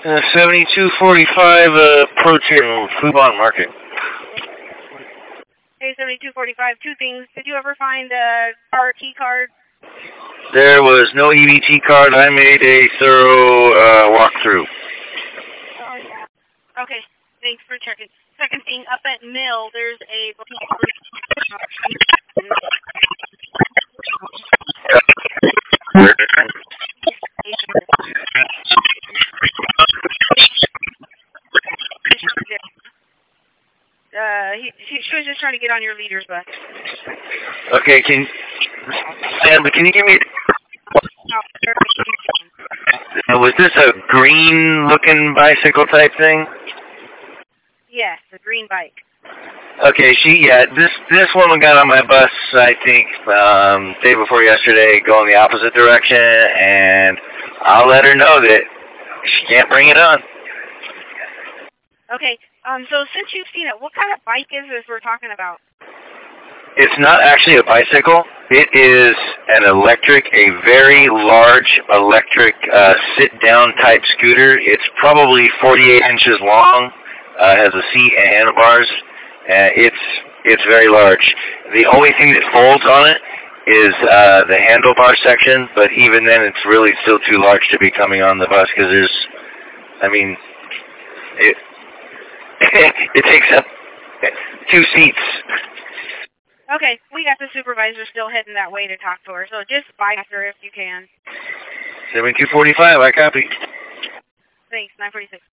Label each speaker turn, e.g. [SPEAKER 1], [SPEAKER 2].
[SPEAKER 1] 7245 Protein Foodbon Market.
[SPEAKER 2] Hey, 7245, two things. Did you ever find a car key card?
[SPEAKER 1] There was no EBT card. I made a thorough walkthrough.
[SPEAKER 2] Oh, yeah. Okay, thanks for checking. Second thing, up at Mill, there's a... She was just trying to get on your leader's bus.
[SPEAKER 1] Okay, can you give me... Was this a green-looking bicycle type thing?
[SPEAKER 2] Yes, a green bike.
[SPEAKER 1] Okay, this woman got on my bus, I think, day before yesterday, going the opposite direction, and I'll let her know that she can't bring it on.
[SPEAKER 2] Okay, so since you've seen it, what kind of bike is this we're talking about?
[SPEAKER 1] It's not actually a bicycle. It is a very large electric sit-down type scooter. It's probably 48 inches long, has a seat and handlebars. It's very large. The only thing that folds on it is the handlebar section, but even then it's really still too large to be coming on the bus because it takes up 2 seats.
[SPEAKER 2] Okay, we got the supervisor still heading that way to talk to her, so just bike her if you can.
[SPEAKER 1] 7245, I copy.
[SPEAKER 2] Thanks, 946.